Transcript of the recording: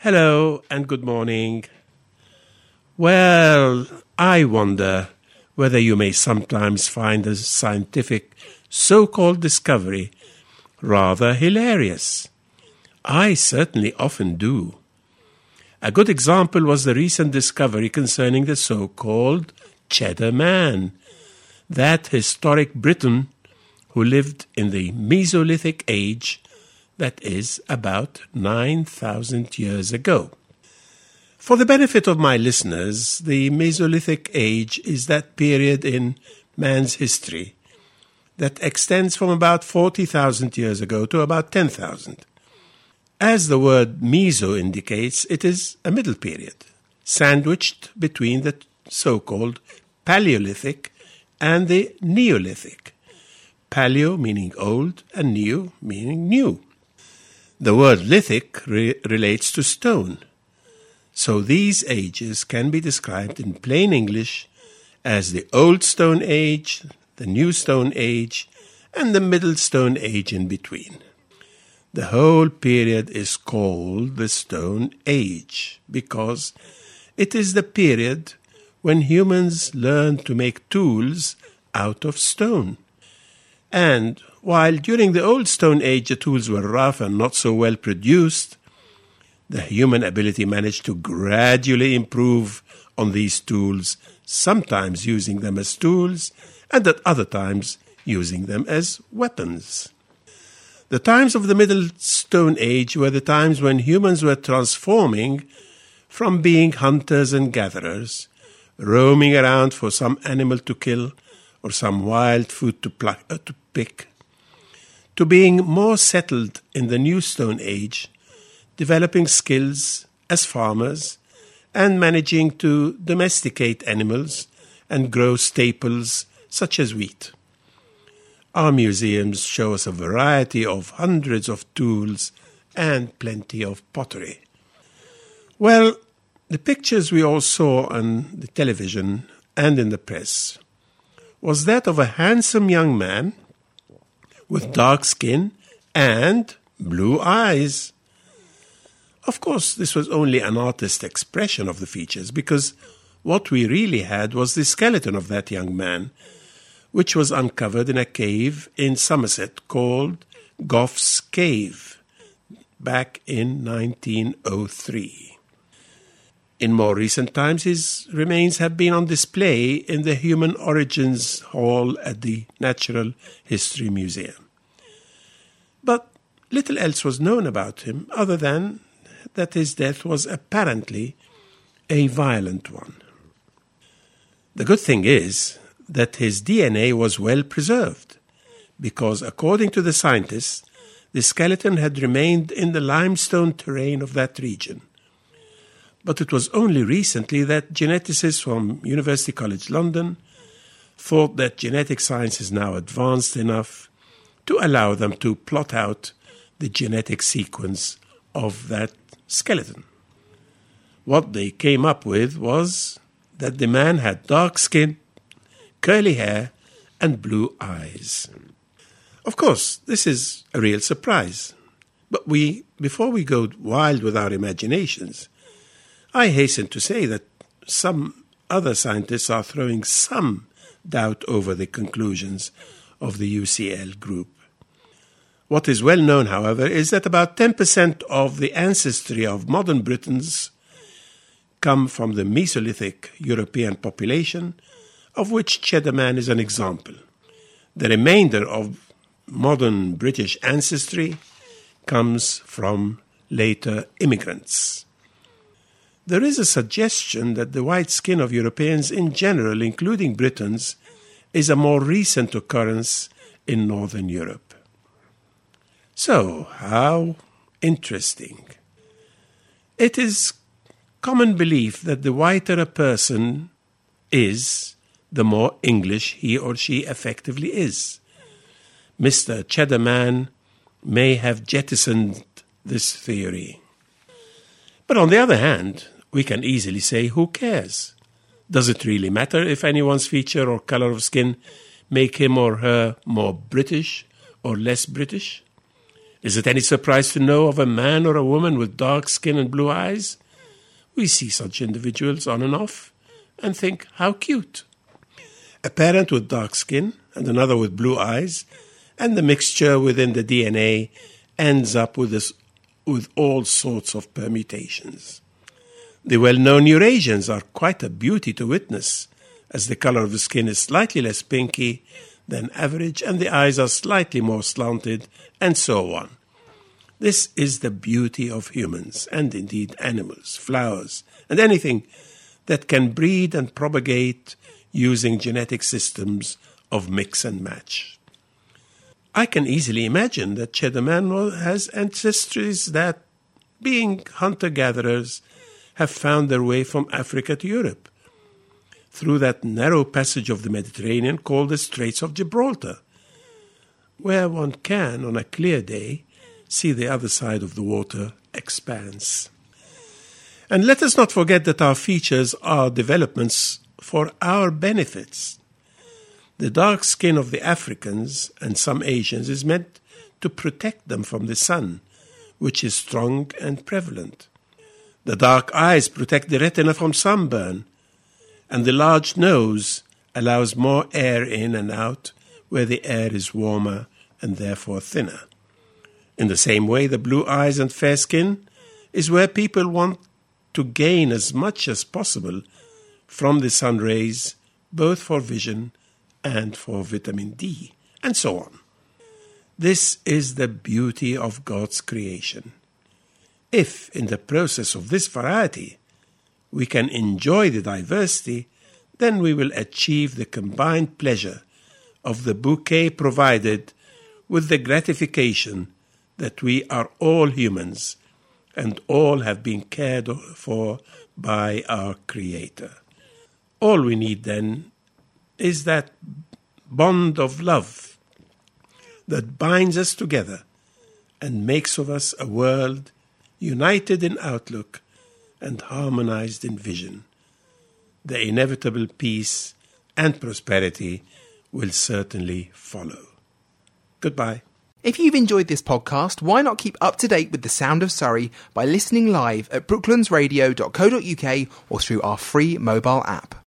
Hello and good morning. Well, I wonder whether you may sometimes find a scientific so-called discovery rather hilarious. I certainly often do. A good example was the recent discovery concerning the so-called Cheddar Man, that historic Briton who lived in the Mesolithic age, that is about 9,000 years ago. For the benefit of my listeners, the Mesolithic age is that period in man's history that extends from about 40,000 years ago to about 10,000. As the word Meso indicates, it is a middle period, sandwiched between the so-called Paleolithic and the Neolithic. Paleo meaning old and Neo meaning new. The word lithic relates to stone. So these ages can be described in plain English as the Old Stone Age, the New Stone Age, and the Middle Stone Age in between. The whole period is called the Stone Age because it is the period when humans learned to make tools out of stone. And while during the Old Stone Age the tools were rough and not so well produced, the human ability managed to gradually improve on these tools, sometimes using them as tools and at other times using them as weapons. The times of the Middle Stone Age were the times when humans were transforming from being hunters and gatherers, roaming around for some animal to kill or some wild food to pick, to being more settled in the New Stone Age, developing skills as farmers and managing to domesticate animals and grow staples such as wheat. Our museums show us a variety of hundreds of tools and plenty of pottery. Well, the pictures we all saw on the television and in the press was that of a handsome young man with dark skin and blue eyes. Of course, this was only an artist's expression of the features because what we really had was the skeleton of that young man, which was uncovered in a cave in Somerset called Gough's Cave back in 1903. In more recent times, his remains have been on display in the Human Origins Hall at the Natural History Museum. But little else was known about him other than that his death was apparently a violent one. The good thing is that his DNA was well preserved because, according to the scientists, the skeleton had remained in the limestone terrain of that region. But it was only recently that geneticists from University College London thought that genetic science is now advanced enough to allow them to plot out the genetic sequence of that skeleton. What they came up with was that the man had dark skin, curly hair, and blue eyes. Of course, this is a real surprise. But before we go wild with our imaginations, I hasten to say that some other scientists are throwing some doubt over the conclusions of the UCL group. What is well known, however, is that about 10% of the ancestry of modern Britons come from the Mesolithic European population, of which Cheddar Man is an example. The remainder of modern British ancestry comes from later immigrants. There is a suggestion that the white skin of Europeans in general, including Britons, is a more recent occurrence in Northern Europe. So, how interesting. It is common belief that the whiter a person is, the more English he or she effectively is. Mr. Cheddar Man may have jettisoned this theory. But on the other hand, we can easily say, who cares? Does it really matter if anyone's feature or color of skin make him or her more British or less British? Is it any surprise to know of a man or a woman with dark skin and blue eyes? We see such individuals on and off and think, how cute. A parent with dark skin and another with blue eyes, and the mixture within the DNA ends up with all sorts of permutations. The well-known Eurasians are quite a beauty to witness, as the color of the skin is slightly less pinky than average and the eyes are slightly more slanted, and so on. This is the beauty of humans, and indeed animals, flowers, and anything that can breed and propagate using genetic systems of mix and match. I can easily imagine that Cheddar Man has ancestries that, being hunter-gatherers, have found their way from Africa to Europe, through that narrow passage of the Mediterranean called the Straits of Gibraltar, where one can, on a clear day, see the other side of the water expanse. And let us not forget that our features are developments for our benefits. The dark skin of the Africans and some Asians is meant to protect them from the sun, which is strong and prevalent. The dark eyes protect the retina from sunburn, and the large nose allows more air in and out where the air is warmer and therefore thinner. In the same way, the blue eyes and fair skin is where people want to gain as much as possible from the sun rays, both for vision and for vitamin D, and so on. This is the beauty of God's creation. If, in the process of this variety, we can enjoy the diversity, then we will achieve the combined pleasure of the bouquet provided with the gratification that we are all humans and all have been cared for by our Creator. All we need then is that bond of love that binds us together and makes of us a world united in outlook and harmonized in vision. The inevitable peace and prosperity will certainly follow. Goodbye. If you've enjoyed this podcast, why not keep up to date with the sound of Surrey by listening live at brooklandsradio.co.uk or through our free mobile app.